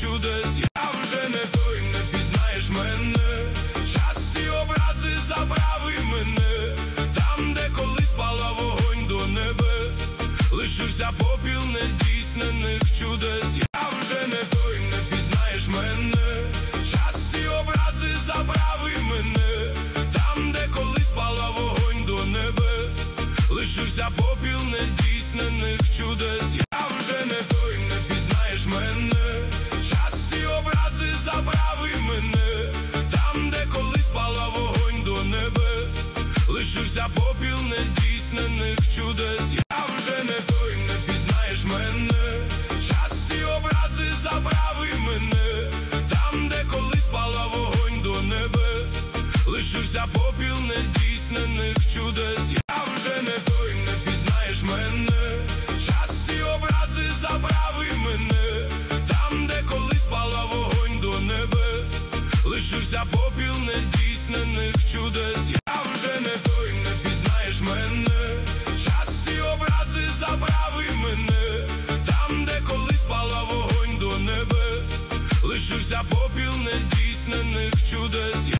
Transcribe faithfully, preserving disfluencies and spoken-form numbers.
чудес. Я вже не той, не пізнаєш мене. Час ці образи забрав і мене. Там, де колись палав вогонь до небес, лишився попіл нездійснених чудес. Я вже не той, не пізнаєш мене. Час ці образи забрав і мене. Там, де колись палав вогонь до небес, лишився попіл нездійснених чудес. Я вже не той, не пізнаєш мене. Час ці образи забрав і мене. Там, де колись палав вогонь до небес, лишився попіл нездійснених чудес. Я вже не той, не пізнаєш мене. Час ці образи забрав і мене. Там, де колись палав вогонь до небес, лишився попіл нездійснених чудес. Я вже не той, не пізнаєш мене. Час ці образи забрав і мене. Там, де колись палав вогонь до небес, лишився попіл нездійснених чудес. Я вже не той, не пізнаєш мене. Час ці образи забрав і мене. Там, де колись палав вогонь до небес, лишився попіл нездійснених чудес.